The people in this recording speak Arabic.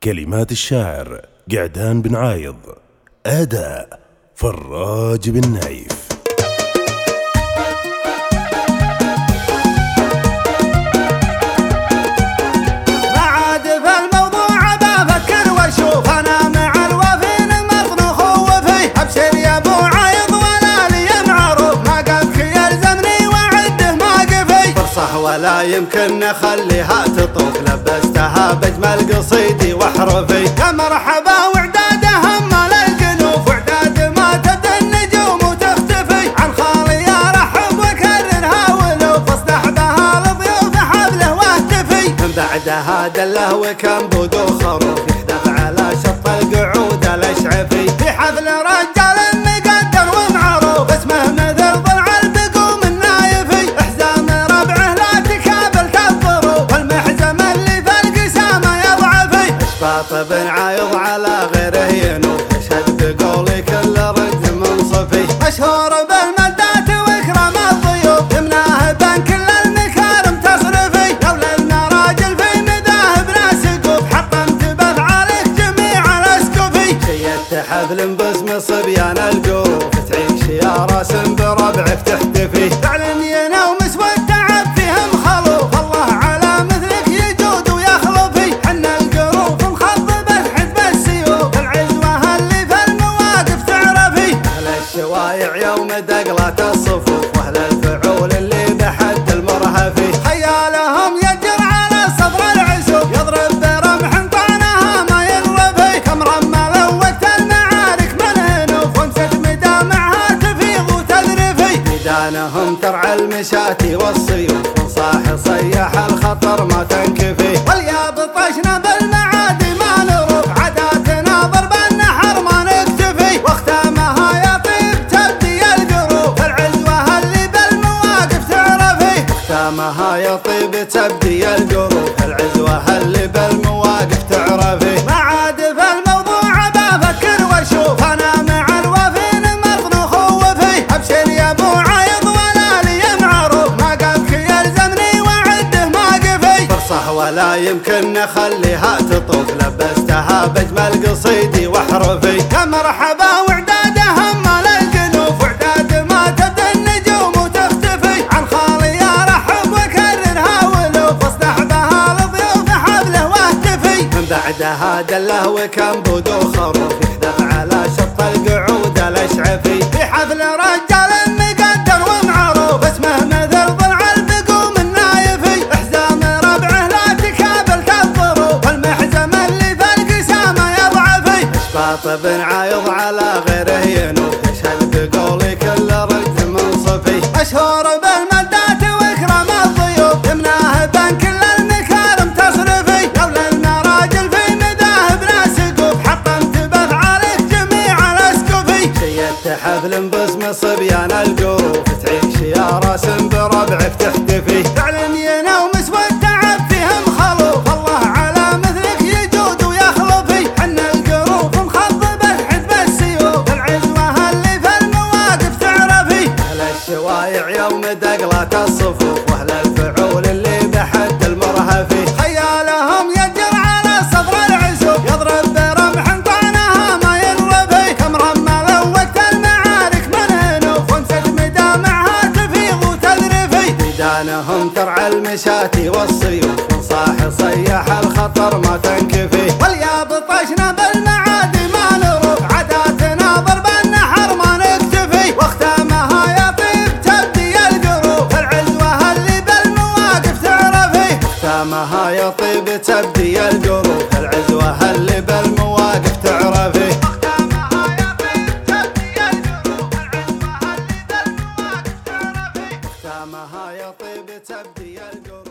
كلمات الشاعر قعدان بن عايض. أداء فراج بن نايف. ولا يمكن نخليها تطوف، لبستها بأجمل قصيدي واحرفي. يا مرحبا وعدادها مال الجنوف، وعداد ما تبدى النجوم وتختفي. عن خالي يا رحب وكررها ولوف، اصدح بها لضيوف حبله واهتفي. من بعدها دله وكان بودو خروف، يحدث على شط القعود الاشعفي. في حفل رجال مقدر ومعروف، اسمه مثل ضلع البقوم النايفي. احزام ربعه باط بن عايض على غيره ينوف، اشهد بقولي كل رد منصفي. مشهور بالمدات واكرام الضيوف، يمناه بين كل المكارم تصرفي. لولا ان راجل في مذاهب ناس يقوف، حطمت بافعالك جميع الاسقفي. شيدت حفل باسم صبيان القروف، تعيش يا راسم بربعك تحتفي. تعلن ينوم اسود تعب فيهم خلوف، الله على مثلك يجود ويخلفي. حنا القروف الشوايع يوم دقلات الصفوف، واهل الفعول اللي بحد المرهفي. خيالهم يجر على صبر العسوف، يضرب برمح طعنها ما ينرفي. كم رمى وقت المعارك من هنوف، وامسك مدامعها تفيض وتذرفي. ميدانهم ترعى المشاتي والسيوف، وصاح صيح الخطر ما تنكفي. واليا بطشنا بالمعادي ما نروف، عاداتنا ضرب النحر ما نكتفي. واختامها يا يا طيب تبدي القروف، العزوة اللي بالمواقف تعرفي. ما عاد في الموضوع بفكر واشوف، انا مع الوفين مرض خوفي. ابشر يا ابو عايض ولا لي معروف، ما قابك يلزمني وعده موقفي. فرصة ولا يمكن نخليها تطوف، لبستها باجمل قصيدي واحرفي. يا مرحبا وعدادها مال الجنوف، وعداد ما تبدى النجوم وتختفي. عن خالي يا رحب بعدها دله وكان بودو خروف، يحدث على شط القعود الاشعفي. في حفل رجال مقدر ومعروف، اسمه مثل ضلع البقوم النايفي. احزام ربعه لا تكابل كالظروف، والمحزم اللي في القسامه يضعفي. اشباط بن عايض على غيره ينوف، يشهد بقولي كل رد منصفي. مشهور بالمدات واكرام الضيوف، يمناه بين كل المكارم تصرفي. لولا ان راجل في مذاهب ناس يقوف، حطمت بافعالك جميع الاسقفي. شيدت حفل باسم صبيان القروف، تعيش يا راسم بربعك تحتفي. تعلن ينوم اسود تعب فيهم خلوف، الله على مثلك يجود ويخلفي. حنا القروف مخضبة حزب السيوف، العزوة اللي في المواقف تعرفي. اهل الشوايع يوم دقلات الصفوف، واهل الفعول اللي بحد المرهفي. خيالهم يجر على صبر العسوف، يضرب برمح طعنها ما ينرفي. كم رمى وقت المعارك من هنوف، وامسك مدامعها تفيض وتذرفي. ميدانهم ترعى المشاتي والسيوف، وصاح صيح الخطر ما تنكفي. واليا بطشنا بالمعادي ما نروف، عاداتنا ضرب النحر ما نكتفي. واختامها يا طيب تبدي القروف، العزوة اللي بالمواقف تعرفي. اختامها يا طيب تبدي القروف، العزوة اللي بالمواقف تعرفي. اختامها يا طيب تبدي القروف، العزوة اللي بالمواقف تعرفي. اختامها يا طيب تبدي القروف.